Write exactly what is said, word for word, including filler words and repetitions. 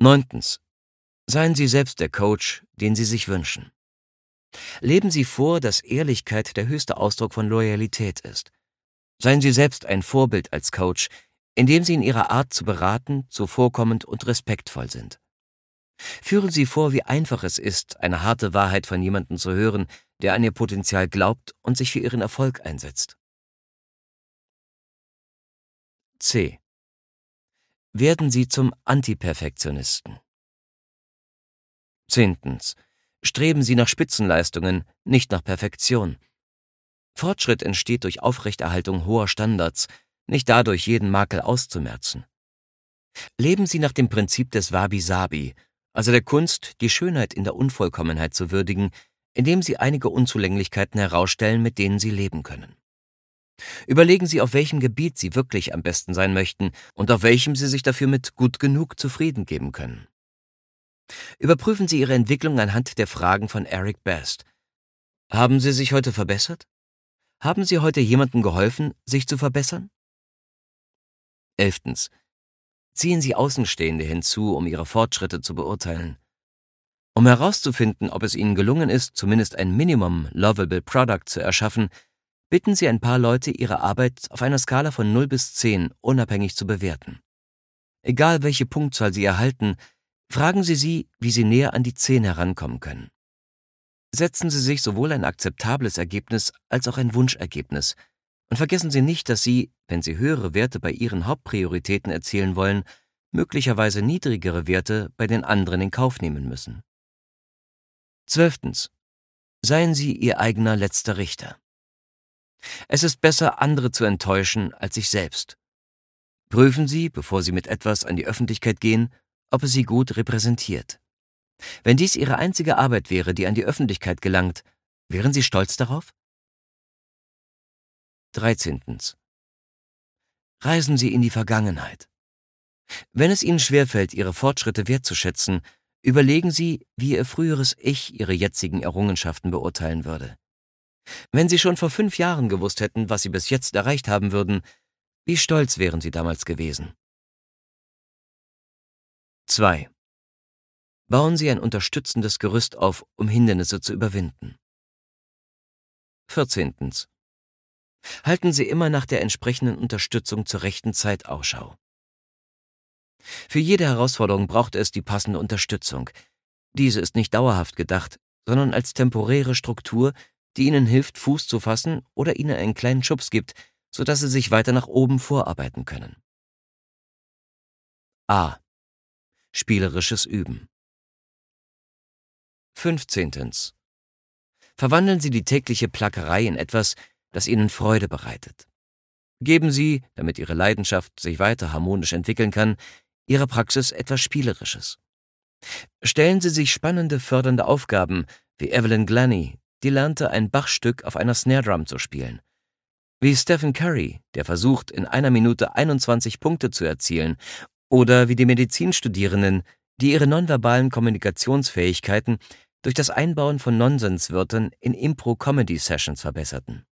Neuntens. Seien Sie selbst der Coach, den Sie sich wünschen. Leben Sie vor, dass Ehrlichkeit der höchste Ausdruck von Loyalität ist. Seien Sie selbst ein Vorbild als Coach, indem Sie in Ihrer Art zu beraten, zuvorkommend und respektvoll sind. Führen Sie vor, wie einfach es ist, eine harte Wahrheit von jemandem zu hören, der an Ihr Potenzial glaubt und sich für Ihren Erfolg einsetzt. C. Werden Sie zum Antiperfektionisten. Zehntens. Streben Sie nach Spitzenleistungen, nicht nach Perfektion. Fortschritt entsteht durch Aufrechterhaltung hoher Standards, nicht dadurch, jeden Makel auszumerzen. Leben Sie nach dem Prinzip des Wabi-Sabi, also der Kunst, die Schönheit in der Unvollkommenheit zu würdigen, indem Sie einige Unzulänglichkeiten herausstellen, mit denen Sie leben können. Überlegen Sie, auf welchem Gebiet Sie wirklich am besten sein möchten und auf welchem Sie sich dafür mit gut genug zufrieden geben können. Überprüfen Sie Ihre Entwicklung anhand der Fragen von Eric Best. Haben Sie sich heute verbessert? Haben Sie heute jemandem geholfen, sich zu verbessern? Elftens. Ziehen Sie Außenstehende hinzu, um Ihre Fortschritte zu beurteilen. Um herauszufinden, ob es Ihnen gelungen ist, zumindest ein Minimum Lovable Product zu erschaffen, bitten Sie ein paar Leute, Ihre Arbeit auf einer Skala von null bis zehn unabhängig zu bewerten. Egal welche Punktzahl Sie erhalten, fragen Sie sie, wie Sie näher an die zehn herankommen können. Setzen Sie sich sowohl ein akzeptables Ergebnis als auch ein Wunschergebnis und vergessen Sie nicht, dass Sie, wenn Sie höhere Werte bei Ihren Hauptprioritäten erzielen wollen, möglicherweise niedrigere Werte bei den anderen in Kauf nehmen müssen. Zwölftens. Seien Sie Ihr eigener letzter Richter. Es ist besser, andere zu enttäuschen als sich selbst. Prüfen Sie, bevor Sie mit etwas an die Öffentlichkeit gehen, ob es Sie gut repräsentiert. Wenn dies Ihre einzige Arbeit wäre, die an die Öffentlichkeit gelangt, wären Sie stolz darauf? Dreizehntens. Reisen Sie in die Vergangenheit. Wenn es Ihnen schwerfällt, Ihre Fortschritte wertzuschätzen, überlegen Sie, wie Ihr früheres Ich Ihre jetzigen Errungenschaften beurteilen würde. Wenn Sie schon vor fünf Jahren gewusst hätten, was Sie bis jetzt erreicht haben würden, wie stolz wären Sie damals gewesen? zwei. Bauen Sie ein unterstützendes Gerüst auf, um Hindernisse zu überwinden. vierzehntens. Halten Sie immer nach der entsprechenden Unterstützung zur rechten Zeit Ausschau. Für jede Herausforderung braucht es die passende Unterstützung. Diese ist nicht dauerhaft gedacht, sondern als temporäre Struktur, die Ihnen hilft, Fuß zu fassen oder Ihnen einen kleinen Schubs gibt, sodass Sie sich weiter nach oben vorarbeiten können. A. Spielerisches Üben. fünfzehntens. Verwandeln Sie die tägliche Plackerei in etwas, das Ihnen Freude bereitet. Geben Sie, damit Ihre Leidenschaft sich weiter harmonisch entwickeln kann, Ihrer Praxis etwas Spielerisches. Stellen Sie sich spannende, fördernde Aufgaben, wie Evelyn Glennie, die lernte, ein Bach-Stück auf einer Snare Drum zu spielen. Wie Stephen Curry, der versucht, in einer Minute einundzwanzig Punkte zu erzielen. Oder wie die Medizinstudierenden, die ihre nonverbalen Kommunikationsfähigkeiten durch das Einbauen von Nonsenswörtern in Impro-Comedy-Sessions verbesserten.